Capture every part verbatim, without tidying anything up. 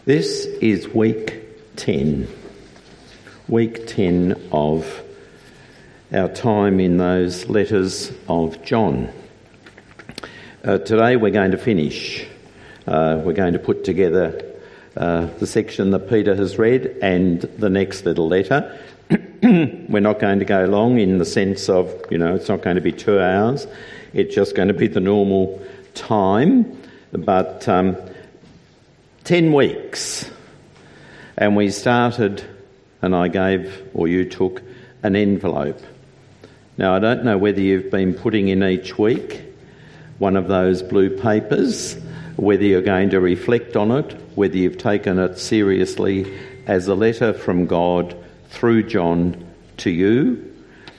This is week ten. Week ten of our time in those letters of John. Uh, today we're going to finish. Uh, we're going to put together uh, the section that Peter has read and the next little letter. We're not going to go long in the sense of, you know, it's not going to be two hours. It's just going to be the normal time. But um, ten weeks. And we started, and I gave, or you took, an envelope. Now, I don't know whether you've been putting in each week one of those blue papers, whether you're going to reflect on it, whether you've taken it seriously as a letter from God through John to you.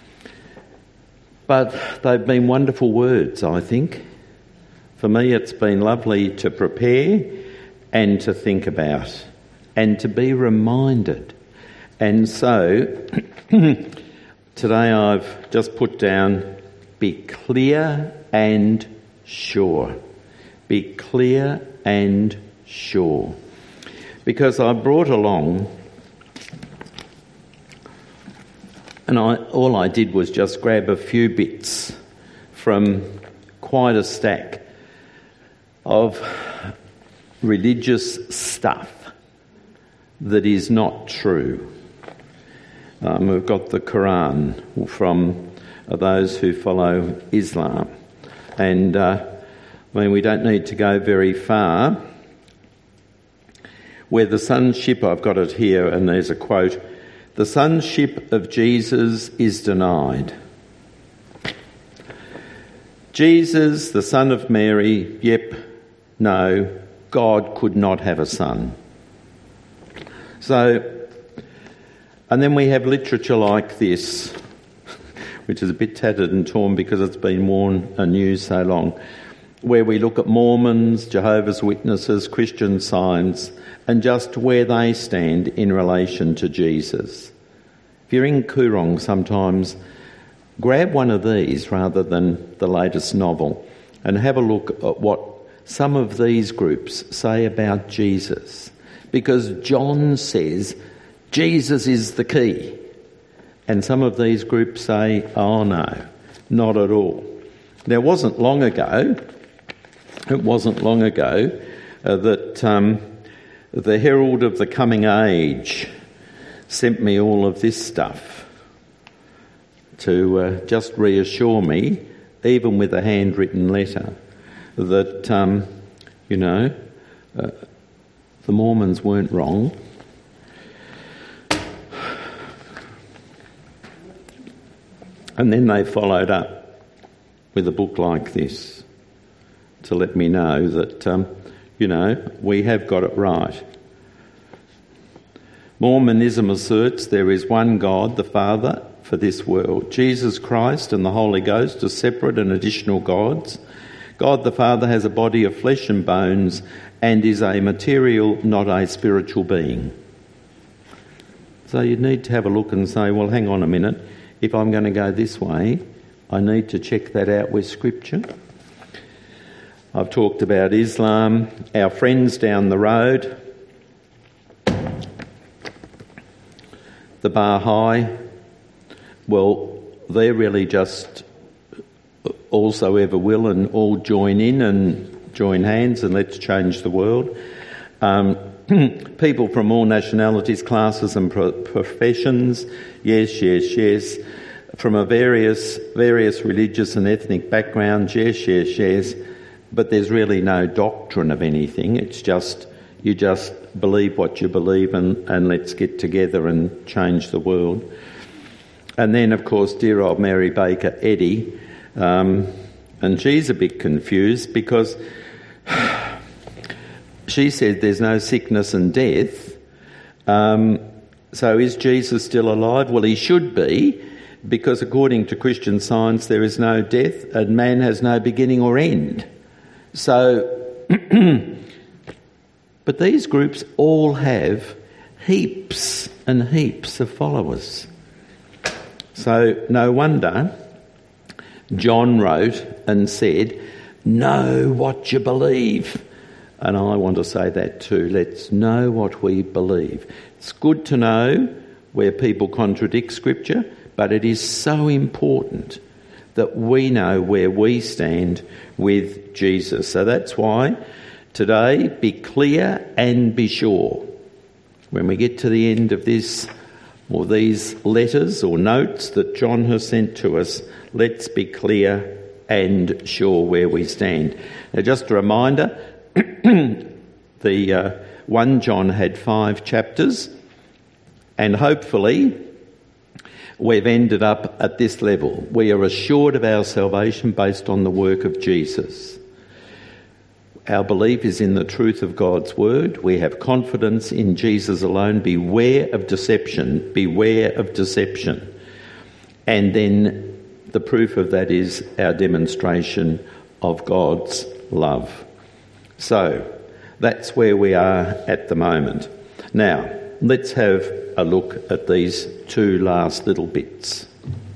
But they've been wonderful words, I think. For me, it's been lovely to prepare and to think about and to be reminded. And so today I've just put down, be clear and sure. Be clear and sure. Because I brought along, and I, all I did was just grab a few bits from quite a stack of religious stuff that is not true. Um, we've got the Quran from those who follow Islam. And, uh, I mean, we don't need to go very far. Where the sonship, I've got it here, and there's a quote, the sonship of Jesus is denied. Jesus, the son of Mary, yep, no, God could not have a son. So, and then we have literature like this, which is a bit tattered and torn because it's been worn and used so long, where we look at Mormons, Jehovah's Witnesses, Christian Science, and just where they stand in relation to Jesus. If you're in Coorong sometimes, grab one of these rather than the latest novel and have a look at what some of these groups say about Jesus. Because John says Jesus is the key. And some of these groups say, oh no, not at all. Now, it wasn't long ago, it wasn't long ago uh, that um, the Herald of the Coming Age sent me all of this stuff to uh, just reassure me, even with a handwritten letter, that, um, you know, uh, the Mormons weren't wrong. And then they followed up with a book like this to let me know that, um, you know, we have got it right. Mormonism asserts there is one God, the Father, for this world. Jesus Christ and the Holy Ghost are separate and additional gods. God the Father has a body of flesh and bones and is a material, not a spiritual being. So you need to have a look and say, well, hang on a minute. If I'm going to go this way, I need to check that out with Scripture. I've talked about Islam, our friends down the road, the Baha'i. Well, they're really just also ever will and all join in and join hands and let's change the world. Um, people from all nationalities, classes and pro- professions, yes, yes, yes. From a various various religious and ethnic backgrounds, yes, yes, yes. But there's really no doctrine of anything. It's just, you just believe what you believe and, and let's get together and change the world. And then, of course, dear old Mary Baker Eddy, um, and she's a bit confused because she said there's no sickness and death. Um, so is Jesus still alive? Well, he should be, because according to Christian Science, there is no death and man has no beginning or end. So, but these groups all have heaps and heaps of followers. So no wonder John wrote and said, know what you believe. And I want to say that too. Let's know what we believe. It's good to know where people contradict Scripture, but it is so important that we know where we stand with Jesus. So that's why today, be clear and be sure. When we get to the end of this, or these letters or notes that John has sent to us, let's be clear and sure where we stand. Now, just a reminder, the uh, First John had five chapters, and hopefully we've ended up at this level. We are assured of our salvation based on the work of Jesus. Our belief is in the truth of God's word. We have confidence in Jesus alone. Beware of deception. Beware of deception. And then the proof of that is our demonstration of God's love. So that's where we are at the moment. Now, let's have a look at these two last little bits.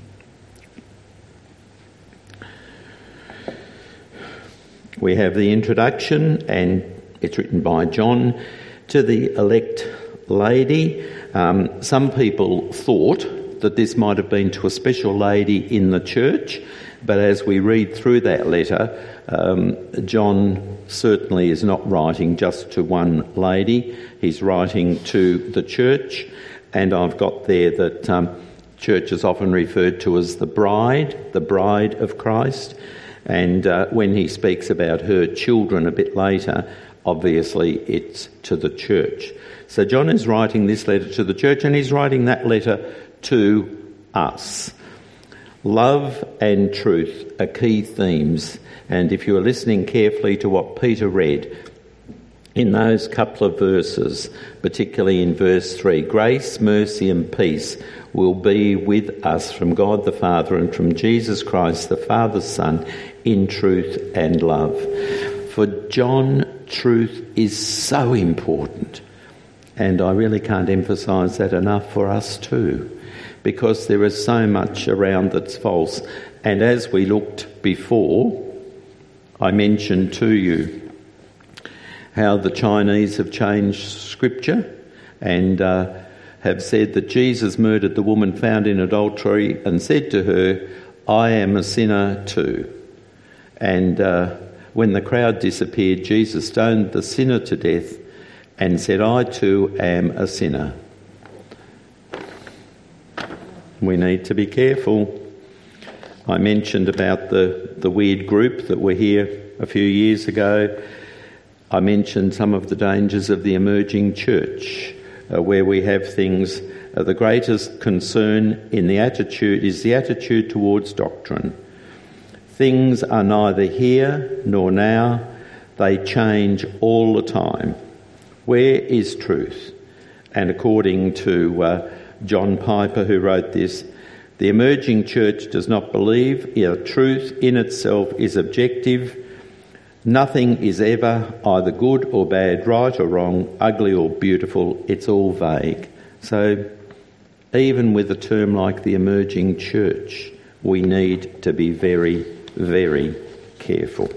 We have the introduction, and it's written by John, to the elect lady. Um, some people thought that this might have been to a special lady in the church, but as we read through that letter, um, John certainly is not writing just to one lady. He's writing to the church, and I've got there that um, church is often referred to as the bride, the bride of Christ. And uh, when he speaks about her children a bit later, obviously it's to the church. So John is writing this letter to the church, and he's writing that letter to us. Love and truth are key themes. And if you are listening carefully to what Peter read in those couple of verses, particularly in verse three, grace, mercy and peace will be with us from God the Father and from Jesus Christ, the Father's Son, in truth and love. For John, truth is so important. And I really can't emphasise that enough for us too, because there is so much around that's false. And as we looked before, I mentioned to you how the Chinese have changed Scripture and uh, have said that Jesus murdered the woman found in adultery and said to her, I am a sinner too. And uh, when the crowd disappeared, Jesus stoned the sinner to death and said, I too am a sinner. We need to be careful. I mentioned about the, the weird group that were here a few years ago. I mentioned some of the dangers of the emerging church, uh, where we have things, uh, the greatest concern in the attitude is the attitude towards doctrine. Things are neither here nor now, they change all the time. Where is truth? And according to uh, John Piper, who wrote this, the emerging church does not believe that truth in itself is objective. Nothing is ever either good or bad, right or wrong, ugly or beautiful. It's all vague. So even with a term like the emerging church, we need to be very, very careful.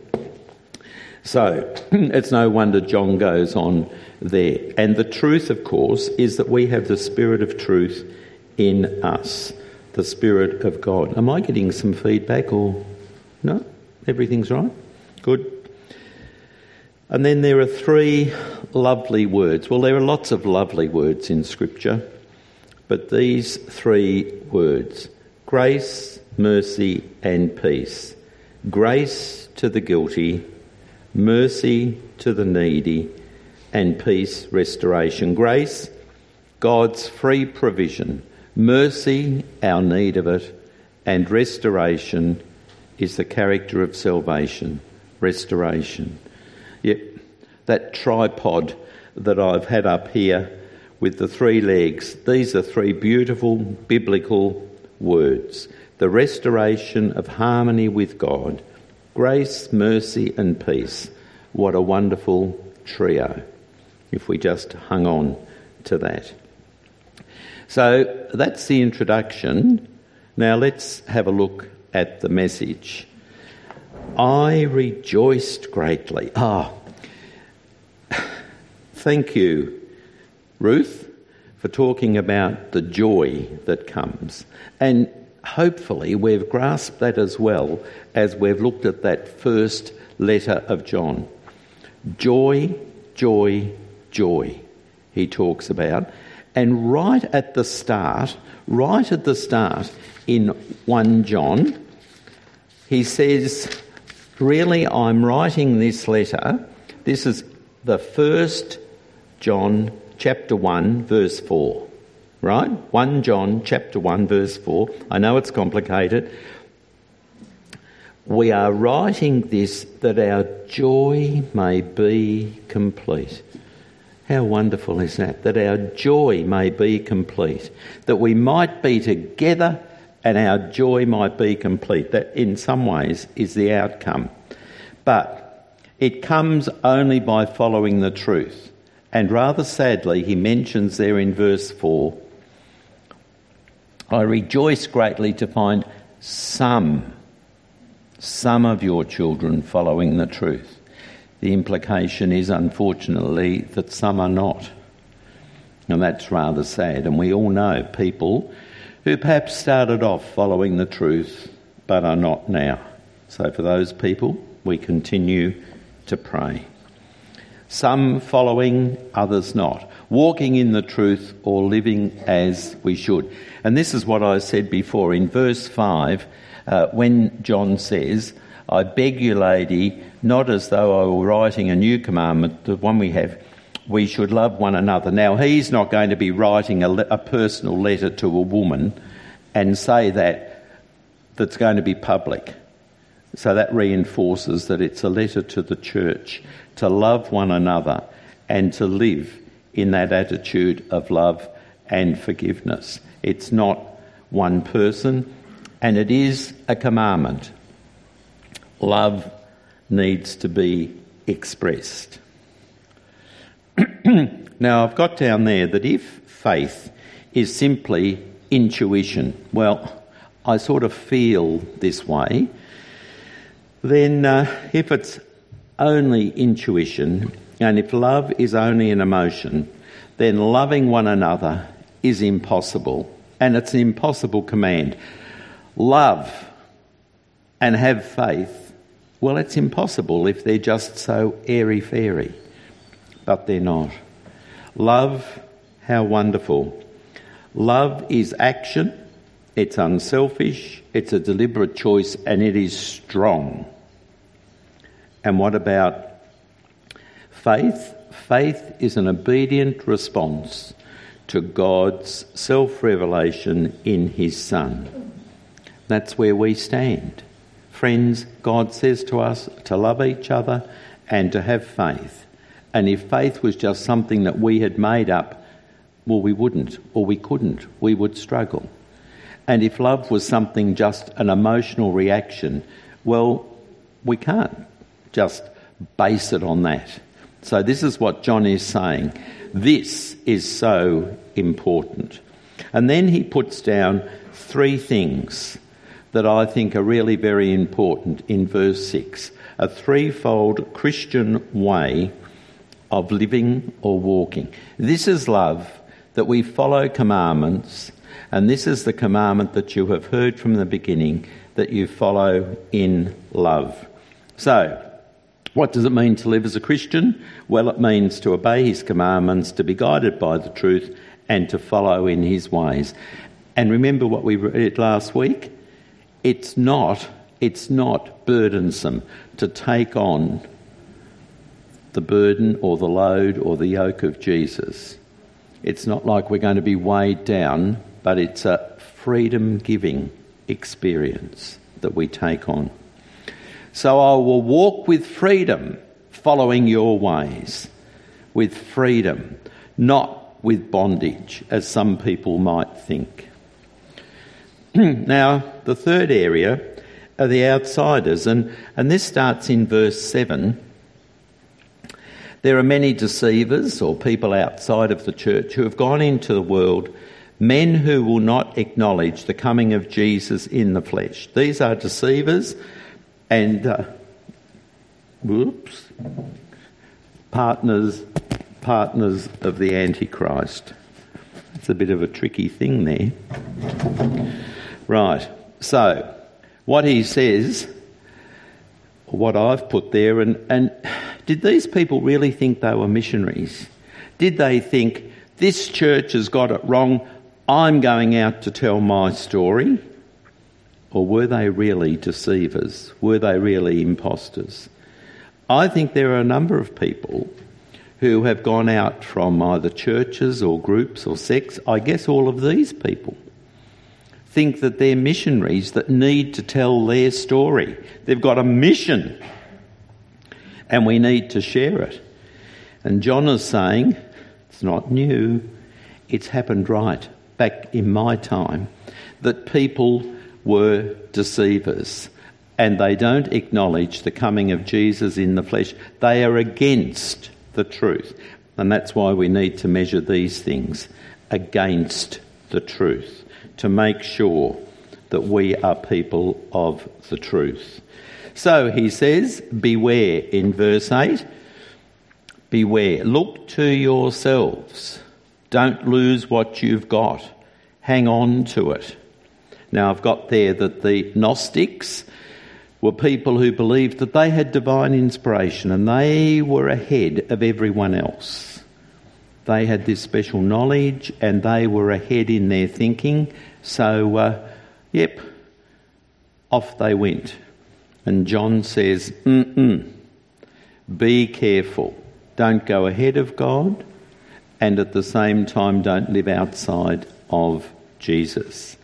So it's no wonder John goes on there. And the truth, of course, is that we have the Spirit of truth in us, the Spirit of God. Am I getting some feedback or no? Everything's right? Good. And then there are three lovely words. Well, there are lots of lovely words in Scripture, but these three words, grace, mercy and peace. Grace to the guilty, mercy to the needy, and peace, restoration. Grace, God's free provision. Mercy, our need of it. And restoration is the character of salvation. Restoration. Yep, that tripod that I've had up here with the three legs, these are three beautiful biblical words. The restoration of harmony with God, grace, mercy and peace. What a wonderful trio, if we just hung on to that. So that's the introduction. Now let's have a look at the message. I rejoiced greatly. Ah, thank you, Ruth, for talking about the joy that comes. And hopefully we've grasped that as well as we've looked at that first letter of John. Joy, joy, joy, he talks about. And right at the start, right at the start in First John, he says, really, I'm writing this letter. This is the First John chapter one, verse four. Right? First John chapter one, verse four. I know it's complicated. We are writing this that our joy may be complete. How wonderful is that? That our joy may be complete. That we might be together and our joy might be complete. That in some ways is the outcome. But it comes only by following the truth. And rather sadly, he mentions there in verse four, I rejoice greatly to find some, some of your children following the truth. The implication is, unfortunately, that some are not. And that's rather sad. And we all know people who perhaps started off following the truth but are not now. So for those people, we continue to pray. Some following, others not. Walking in the truth or living as we should. And this is what I said before. In verse five, uh, when John says, I beg you, lady, not as though I were writing a new commandment, the one we have, we should love one another. Now, he's not going to be writing a, le- a personal letter to a woman and say that that's going to be public. So that reinforces that it's a letter to the church to love one another and to live in that attitude of love and forgiveness. It's not one person, and it is a commandment. Love needs to be expressed. Now, I've got down there that if faith is simply intuition, well, I sort of feel this way, then uh, if it's only intuition and if love is only an emotion, then loving one another is impossible. And it's an impossible command. Love and have faith, well, it's impossible if they're just so airy-fairy. But they're not. Love, how wonderful. Love is action, it's unselfish, it's a deliberate choice, and it is strong. And what about faith? Faith is an obedient response to God's self-revelation in his Son. That's where we stand. Friends, God says to us to love each other and to have faith. And if faith was just something that we had made up, well, we wouldn't, or we couldn't. We would struggle. And if love was something just an emotional reaction, well, we can't just base it on that. So this is what John is saying. This is so important. And then he puts down three things that I think are really very important in verse six. A threefold Christian way of living or walking. This is love, that we follow commandments, and this is the commandment that you have heard from the beginning, that you follow in love. So, what does it mean to live as a Christian? Well, it means to obey his commandments, to be guided by the truth, and to follow in his ways. And remember what we read last week? It's not, it's not burdensome to take on the burden or the load or the yoke of Jesus. It's not like we're going to be weighed down, but it's a freedom-giving experience that we take on. So I will walk with freedom, following your ways, with freedom, not with bondage, as some people might think. Now, the third area are the outsiders, and, and this starts in verse seven. There are many deceivers or people outside of the church who have gone into the world, men who will not acknowledge the coming of Jesus in the flesh. These are deceivers and uh, whoops, partners, partners of the Antichrist. It's a bit of a tricky thing there. Right, so what he says, what I've put there, and, and did these people really think they were missionaries? Did they think, this church has got it wrong, I'm going out to tell my story? Or were they really deceivers? Were they really imposters? I think there are a number of people who have gone out from either churches or groups or sects. I guess all of these people think that they're missionaries that need to tell their story. They've got a mission and we need to share it. And John is saying, it's not new, it's happened right back in my time, that people were deceivers and they don't acknowledge the coming of Jesus in the flesh. They are against the truth. And that's why we need to measure these things against the truth, to make sure that we are people of the truth. So he says, beware in verse eight. Beware. Look to yourselves. Don't lose what you've got. Hang on to it. Now I've got there that the Gnostics were people who believed that they had divine inspiration and they were ahead of everyone else. They had this special knowledge and they were ahead in their thinking. So, uh, yep, off they went. And John says, mm-mm, be careful. Don't go ahead of God and at the same time don't live outside of Jesus.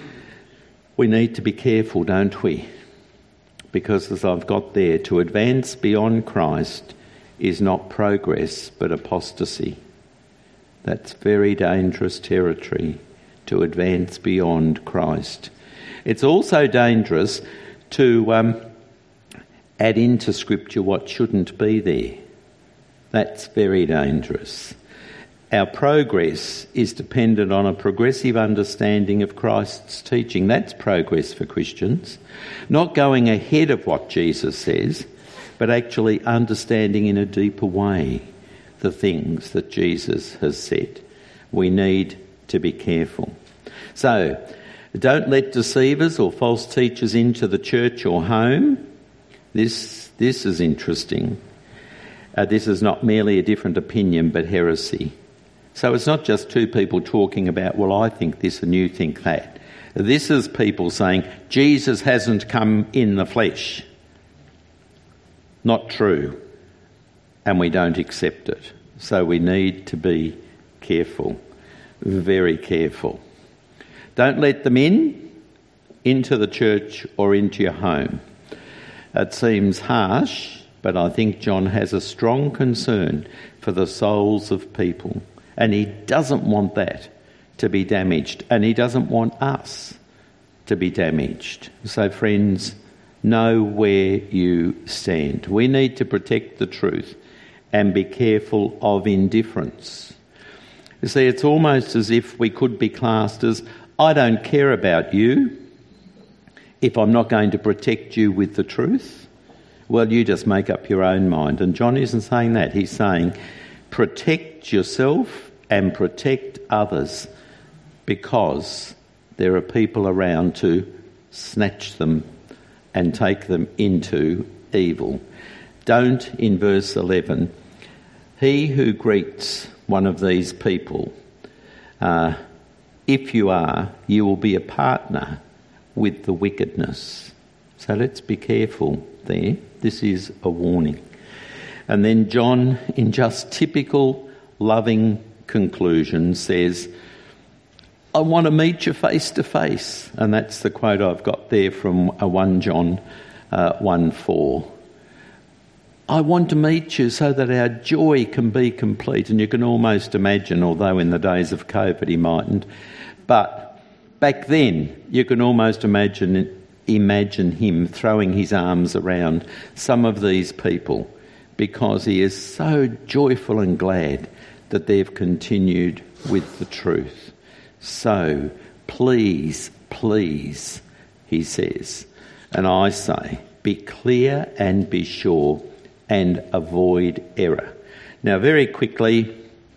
We need to be careful, don't we? Because as I've got there, to advance beyond Christ is not progress but apostasy. That's very dangerous territory, to advance beyond Christ. It's also dangerous to um, add into Scripture what shouldn't be there. That's very dangerous. Our progress is dependent on a progressive understanding of Christ's teaching. That's progress for Christians. Not going ahead of what Jesus says, but actually understanding in a deeper way the things that Jesus has said. We need to be careful. So, don't let deceivers or false teachers into the church or home. This, this is interesting. Uh, this is not merely a different opinion, but heresy. So it's not just two people talking about, well, I think this and you think that. This is people saying, Jesus hasn't come in the flesh. Not true. And we don't accept it. So we need to be careful, very careful. Don't let them in, into the church or into your home. It seems harsh, but I think John has a strong concern for the souls of people. And he doesn't want that to be damaged. And he doesn't want us to be damaged. So friends, know where you stand. We need to protect the truth and be careful of indifference. You see, it's almost as if we could be classed as, I don't care about you if I'm not going to protect you with the truth. Well, you just make up your own mind. And John isn't saying that. He's saying, protect yourself and protect others, because there are people around to snatch them and take them into evil. Don't, in verse eleven, he who greets one of these people, uh, if you are, you will be a partner with the wickedness. So let's be careful there. This is a warning. And then John, in just typical loving conclusion, says, I want to meet you face to face. And that's the quote I've got there from First John uh, one four. I want to meet you so that our joy can be complete. And you can almost imagine, although in the days of COVID he mightn't, but back then you can almost imagine imagine him throwing his arms around some of these people, because he is so joyful and glad that they've continued with the truth. So, please, please, he says, and I say, be clear and be sure and avoid error. Now, very quickly,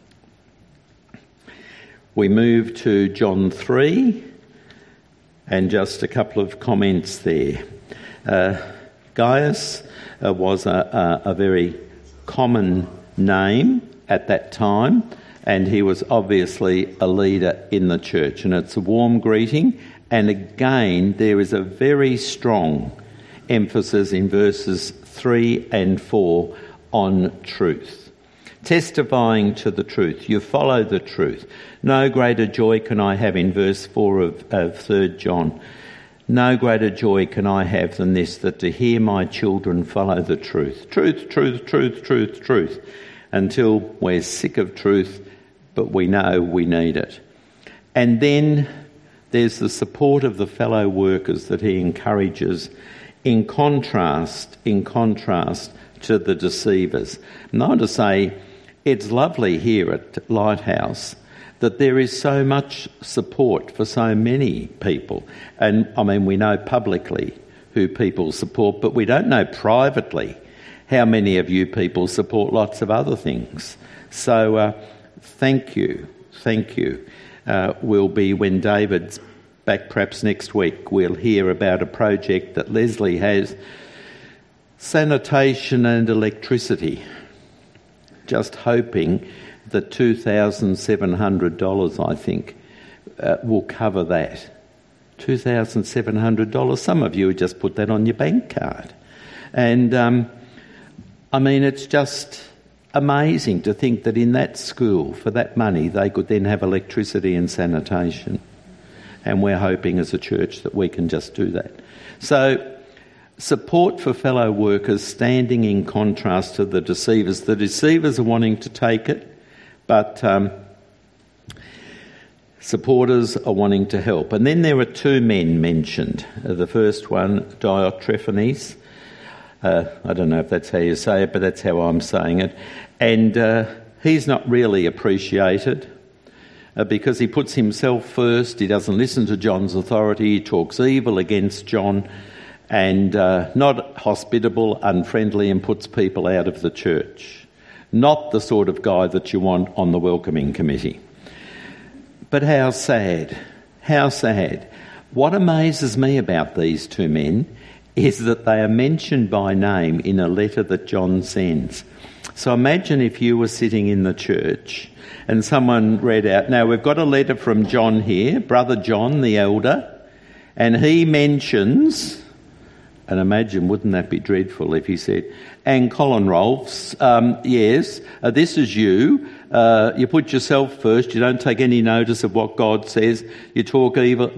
we move to John three, and just a couple of comments there. Uh, Gaius uh, was a, a, a very common name at that time, and he was obviously a leader in the church, and it's a warm greeting. And again, there is a very strong emphasis in verses three and four on truth. Testifying to the truth. You follow the truth. No greater joy can I have, in verse four of, of third John. No greater joy can I have than this, that to hear my children follow the truth. Truth, truth, truth, truth, truth. Until we're sick of truth, but we know we need it. And then there's the support of the fellow workers that he encourages, in contrast, in contrast to the deceivers. And I want to say, it's lovely here at Lighthouse that there is so much support for so many people. And I mean, we know publicly who people support, but we don't know privately how many of you people support lots of other things. So uh, thank you, thank you. Uh, will be when David's back perhaps next week, we'll hear about a project that Leslie has, sanitation and electricity. Just hoping that two thousand seven hundred dollars, I think, uh, will cover that. two thousand seven hundred dollars. Some of you would just put that on your bank card. And, um, I mean, it's just amazing to think that in that school, for that money, they could then have electricity and sanitation. And we're hoping as a church that we can just do that. So, support for fellow workers standing in contrast to the deceivers. The deceivers are wanting to take it, but um, supporters are wanting to help. And then there are two men mentioned. Uh, the first one, Diotrephanes. Uh, I don't know if that's how you say it, but that's how I'm saying it. And uh, he's not really appreciated uh, because he puts himself first. He doesn't listen to John's authority. He talks evil against John. And uh, not hospitable, unfriendly, and puts people out of the church. Not the sort of guy that you want on the welcoming committee. But how sad, how sad. What amazes me about these two men is that they are mentioned by name in a letter that John sends. So imagine if you were sitting in the church and someone read out, now we've got a letter from John here, Brother John the elder, and he mentions... And imagine, wouldn't that be dreadful if he said, and Colin Rolfes, um, yes, uh, this is you. Uh, you put yourself first. You don't take any notice of what God says. You talk evil.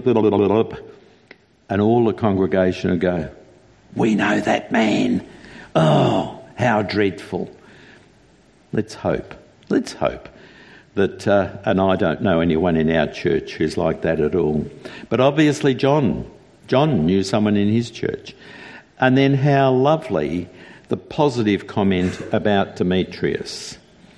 And all the congregation would go, we know that man. Oh, how dreadful. Let's hope. Let's hope that, uh, and I don't know anyone in our church who's like that at all. But obviously John, John knew someone in his church. And then how lovely the positive comment about Demetrius.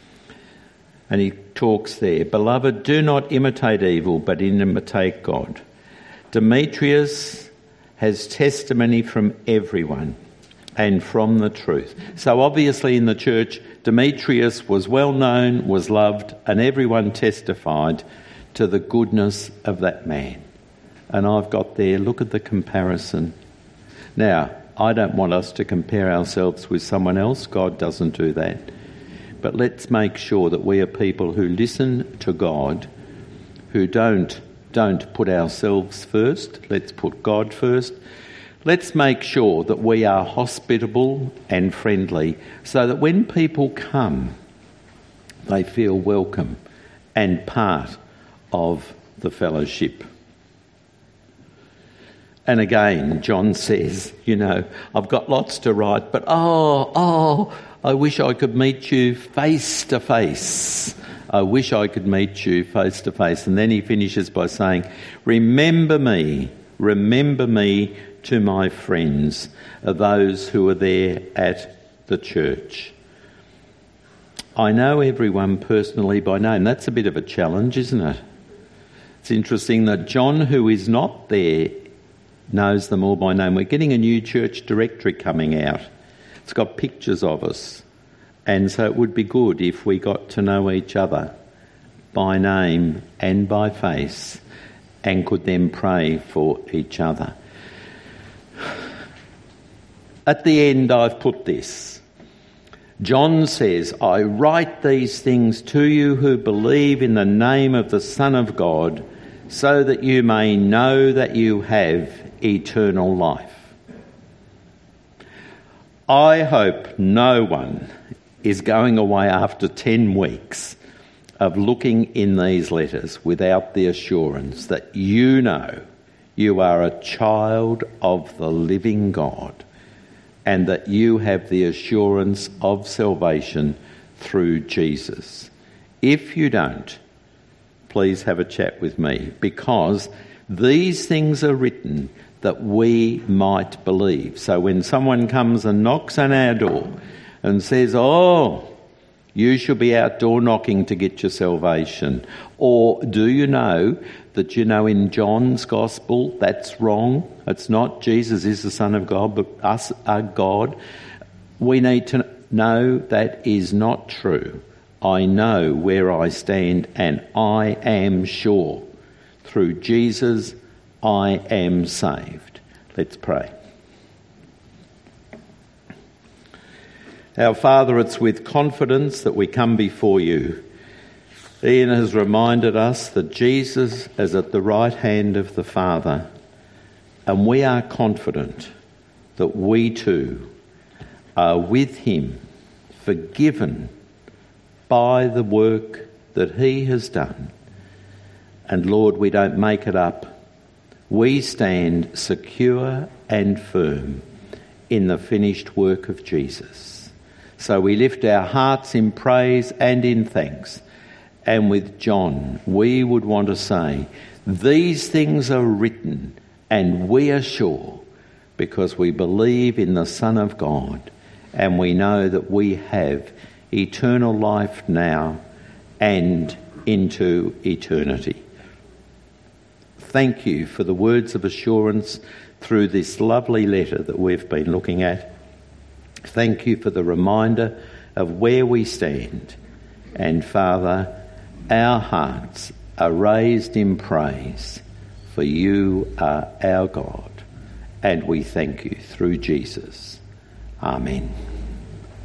And he talks there, beloved, do not imitate evil, but imitate God. Demetrius has testimony from everyone and from the truth. So obviously in the church, Demetrius was well known, was loved, and everyone testified to the goodness of that man. And I've got there, look at the comparison. Now, I don't want us to compare ourselves with someone else. God doesn't do that. But let's make sure that we are people who listen to God, who don't, don't put ourselves first. Let's put God first. Let's make sure that we are hospitable and friendly so that when people come, they feel welcome and part of the fellowship. And again, John says, you know, I've got lots to write, but oh, oh, I wish I could meet you face to face. I wish I could meet you face to face. And then he finishes by saying, remember me, remember me to my friends, those who are there at the church. I know everyone personally by name. That's a bit of a challenge, isn't it? It's interesting that John, who is not there, knows them all by name. We're getting a new church directory coming out. It's got pictures of us. And so it would be good if we got to know each other by name and by face and could then pray for each other. At the end, I've put this. John says, I write these things to you who believe in the name of the Son of God, so that you may know that you have eternal life. I hope no one is going away after ten weeks of looking in these letters without the assurance that you know you are a child of the living God, and that you have the assurance of salvation through Jesus. If you don't, please have a chat with me, because these things are written that we might believe. So when someone comes and knocks on our door and says, oh, you should be out door knocking to get your salvation, or do you know that, you know, in John's Gospel, that's wrong. It's not Jesus is the Son of God, but us are God. We need to know that is not true. I know where I stand, and I am sure through Jesus I am saved. Let's pray. Our Father, it's with confidence that we come before you. Ian has reminded us that Jesus is at the right hand of the Father, and we are confident that we too are with him, forgiven by the work that he has done. And Lord, we don't make it up. We stand secure and firm in the finished work of Jesus. So we lift our hearts in praise and in thanks. And with John, we would want to say, these things are written and we are sure, because we believe in the Son of God, and we know that we have eternal life now and into eternity. Thank you for the words of assurance through this lovely letter that we've been looking at. Thank you for the reminder of where we stand. And Father, our hearts are raised in praise, for you are our God, and we thank you through Jesus. Amen.